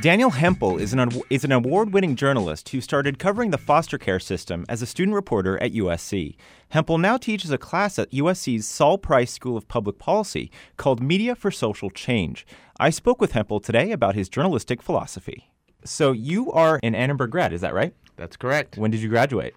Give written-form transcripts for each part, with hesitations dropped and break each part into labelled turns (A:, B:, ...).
A: Daniel Hempel is an award-winning journalist who started covering the foster care system as a student reporter at USC. Hempel now teaches a class at USC's Saul Price School of Public Policy called Media for Social Change. I spoke with Hempel today about his journalistic philosophy. So you are an Annenberg grad, is that right?
B: That's correct.
A: When did you graduate?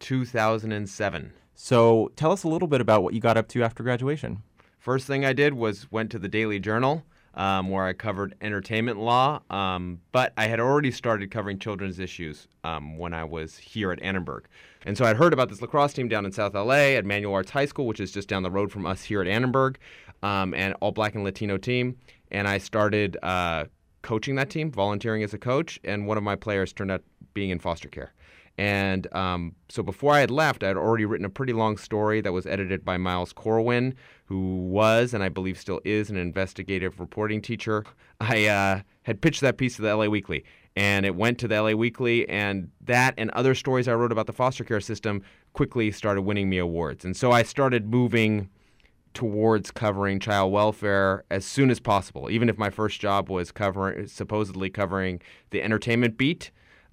B: 2007.
A: So tell us a little bit about what you got up to after graduation.
B: First thing I did was went to the Daily Journal, where I covered entertainment law, but I had already started covering children's issues when I was here at Annenberg. And so I'd heard about this lacrosse team down in South LA at Manual Arts High School, which is just down the road from us here at Annenberg, and all black and Latino team. And I started coaching that team, volunteering as a coach, and one of my players turned out being in foster care. And so before I had left, I had already written a pretty long story that was edited by Miles Corwin, who was, and I believe still is, an investigative reporting teacher. I had pitched that piece to the LA Weekly, and it went to the LA Weekly, and that and other stories I wrote about the foster care system quickly started winning me awards. And so I started moving towards covering child welfare as soon as possible, even if my first job was supposedly covering the entertainment beat.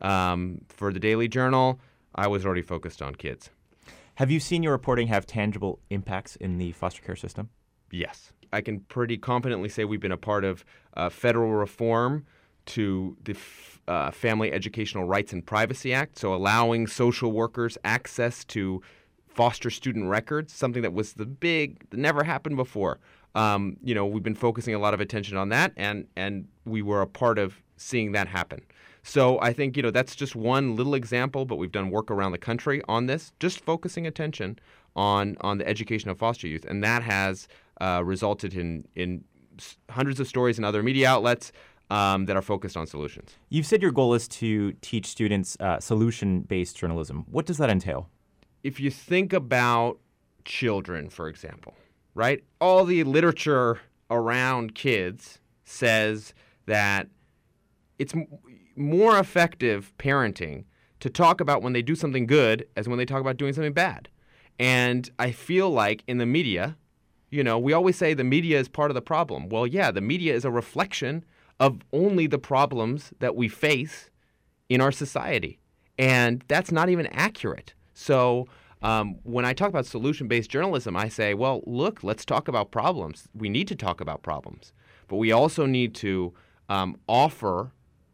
B: For the Daily Journal, I was already focused on kids.
A: Have you seen your reporting have tangible impacts in the foster care system?
B: Yes. I can pretty confidently say we've been a part of federal reform to the Family Educational Rights and Privacy Act, so allowing social workers access to foster student records, something that was that never happened before. We've been focusing a lot of attention on that, and we were a part of seeing that happen. So I think, that's just one little example, but we've done work around the country on this, just focusing attention on the education of foster youth. And that has resulted in hundreds of stories in other media outlets that are focused on solutions.
A: You've said your goal is to teach students solution-based journalism. What does that entail?
B: If you think about children, for example, right? All the literature around kids says that it's more effective parenting to talk about when they do something good as when they talk about doing something bad. And I feel like in the media, we always say the media is part of the problem. Well, yeah, the media is a reflection of only the problems that we face in our society. And that's not even accurate. So when I talk about solution-based journalism, I say, well, look, let's talk about problems. We need to talk about problems. But we also need to offer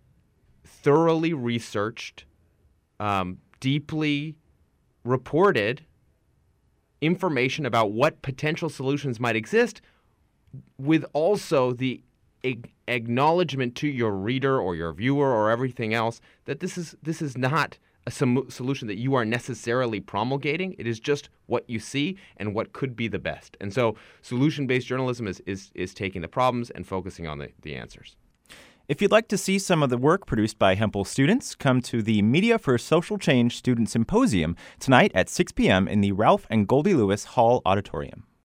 B: thoroughly researched, deeply reported information about what potential solutions might exist, with also the acknowledgement to your reader or your viewer or everything else that this is not a solution that you are necessarily promulgating. It is just what you see and what could be the best. And so solution-based journalism is taking the problems and focusing on the answers.
A: If you'd like to see some of the work produced by Hempel students, come to the Media for Social Change Student Symposium tonight at 6 p.m. in the Ralph and Goldie Lewis Hall Auditorium.